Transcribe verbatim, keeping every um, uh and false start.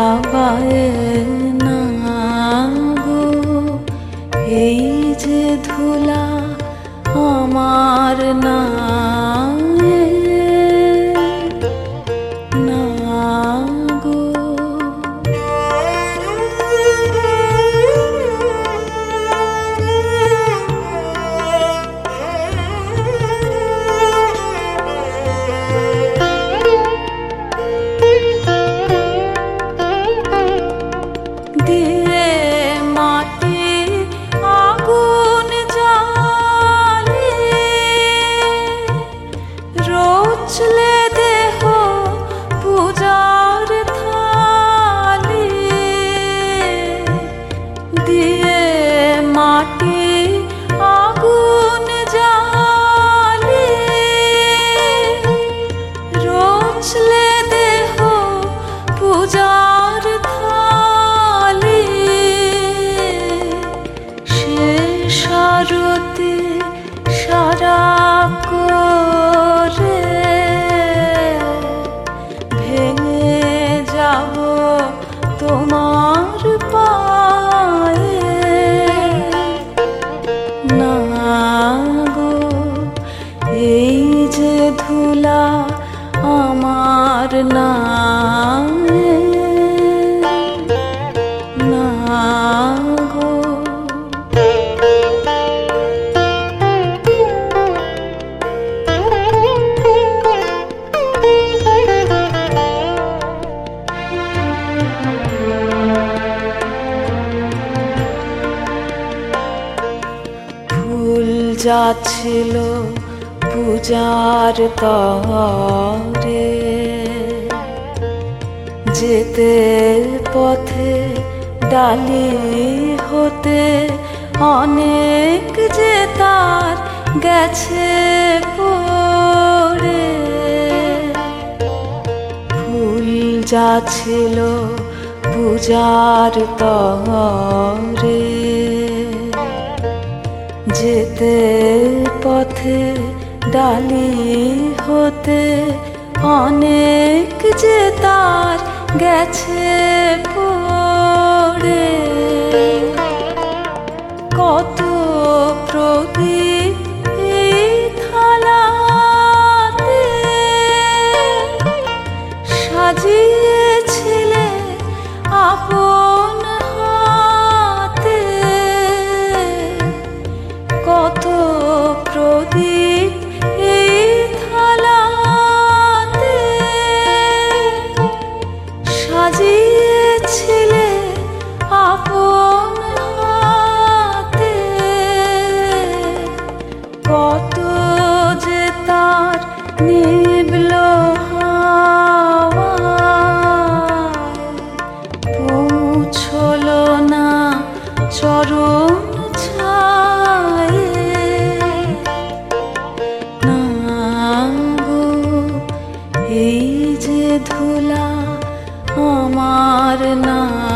হাওয়ায় না গো, এই যে ধুলা আমার না না গো। দিয়ে মাটি আগুন জ্বালে, রোচলে দেহ পূজার থালি। দিয়ে মাটি আগুন জ্বালে, রোচলে দেহ পূজার থালি। শেষ আরতি সারা করে ভেঙে যাব তোমার পায়ে না গো, এই যে ধুলা আমার না না গো। ফুল যাচ্ছিল পূজার তরে, যেতে পথে ডালি হতে অনেক যে তার গেছে পড়ে। ফুল যাচ্ছিল পূজার তরে, যেতে পথে ডালি হতে অনেক যে তার গেছে পড়ে। কত প্রদীপ এই থালাতে সাজিয়েছিলে আপন হাতে। কত প্রদীপ এই থালাতে সাজিয়েছিলে আপন হাতে। কত যে তার নিভল হাওয়ায়, পৌঁছলো না চরণ ছায়ে না গো, এই যে ধুলা আমার না।